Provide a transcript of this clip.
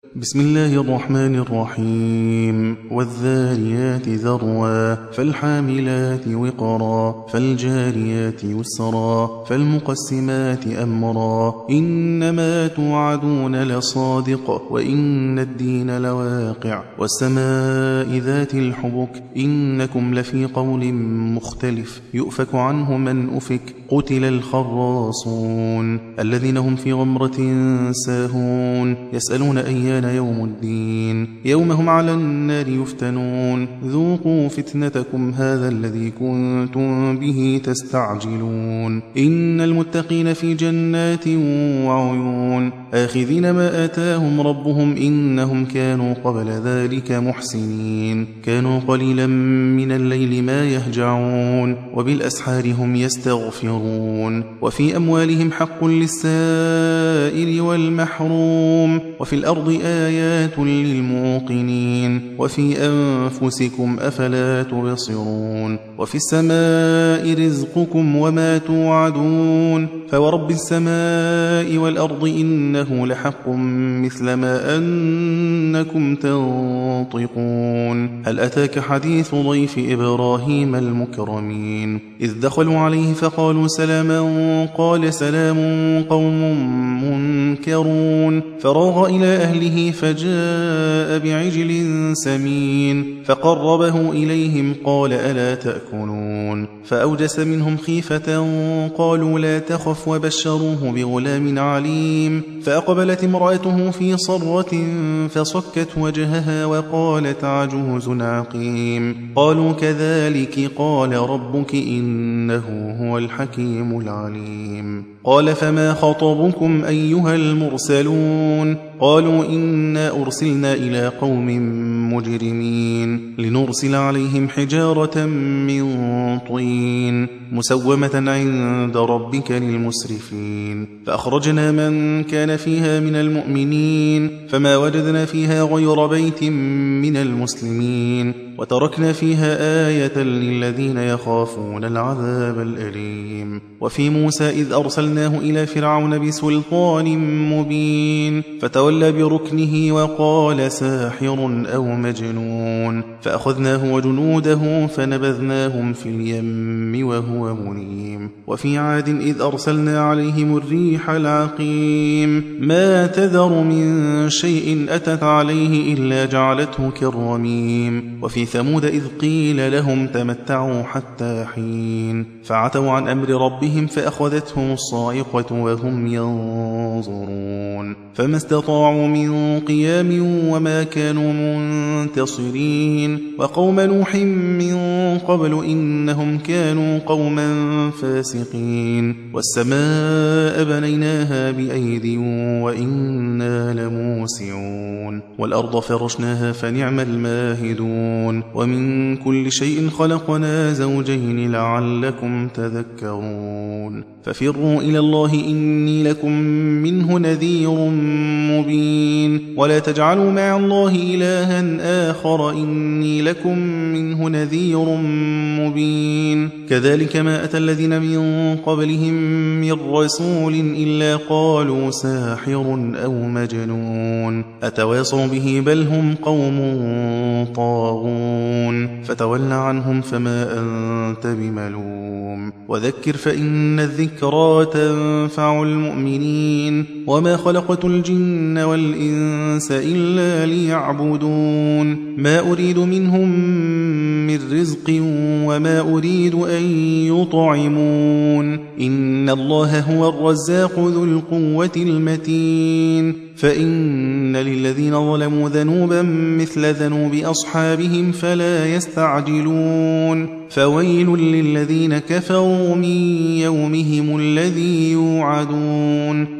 بسم الله الرحمن الرحيم. والذاريات ذروا فالحاملات وقرا فالجاريات يسرا فالمقسمات أمرا إنما توعدون لصادق وإن الدين لواقع والسماء ذات الحبك إنكم لفي قول مختلف يؤفك عنه من أفك قتل الخراصون الذين هم في غمرة ساهون يسألون أيان يوم الدين يوم هم على النار يفتنون ذوقوا فتنتكم هذا الذي كنتم به تستعجلون إن المتقين في جنات وعيون آخذين ما آتاهم ربهم إنهم كانوا قبل ذلك محسنين كانوا قليلا من الليل ما يهجعون وبالأسحار هم يستغفرون وفي أموالهم حق للسائل والمحروم وفي الأرض آيات للموقنين وفي أنفسكم أفلا تبصرون وفي السماء رزقكم وما توعدون فورب السماء والأرض إنه لحق مثل ما أنكم تنطقون هل أتاك حديث ضيف إبراهيم المكرمين إذ دخلوا عليه فقالوا سلاما قال سلام قوم منكرون فراغ إلى أهله فجاء بعجل سمين فقربه إليهم قال ألا تأكلون فأوجس منهم خيفة قالوا لا تخف وبشروه بغلام عليم فأقبلت امرأته في صرة فصكت وجهها وقالت عجوز عقيم قالوا كذلك قال ربك إنه هو الحكيم العليم قال فما خطبكم أيها المرسلون قالوا إنا أرسلنا إلى قوم مجرمين لنرسل عليهم حجارة من طين مسومة عند ربك للمسرفين فأخرجنا من كان فيها من المؤمنين فما وجدنا فيها غير بيت من المسلمين وتركنا فيها آية للذين يخافون العذاب الأليم وفي موسى إذ أرسلناه إلى فرعون بسلطان مبين فتولى بركنه وقال ساحر أو مجنون فأخذناه وجنوده فنبذناهم في اليم وهو مليم وفي عاد إذ أرسلنا عليهم الريح العقيم ما تذر من شيء أتت عليه إلا جعلته كالرميم وفي ثمود إذ قيل لهم تمتعوا حتى حين فعتوا عن أمر ربهم فأخذتهم الصاعقة وهم ينظرون فما استطاعوا من قيام وما كانوا منتصرين وقوم نوح من قبل إنهم كانوا قوما فاسقين والسماء بنيناها بأيد وإنا لموسعون والأرض فرشناها فنعم الماهدون ومن كل شيء خلقنا زوجين لعلكم تذكرون ففروا إلى الله إني لكم منه نذير مبين ولا تجعلوا مع الله إلها آخر إني لكم منه نذير مبين كذلك ما أتى الذين من قبلهم من رسول إلا قالوا ساحر أو مجنون أتواصوا به بل هم قوم طاغون فتول عنهم فما أنت بملوم وذكر فإن الذكرى تنفع المؤمنين وما خلقت الجن والإنس إلا ليعبدون ما أريد منهم من رزق وما أريد أن يطعمون إن الله هو الرزاق ذو القوة المتين فإن للذين ظلموا ذنوبا مثل ذنوب أصحابهم فلا يستعجلون فويل للذين كفروا من يومهم الذي يوعدون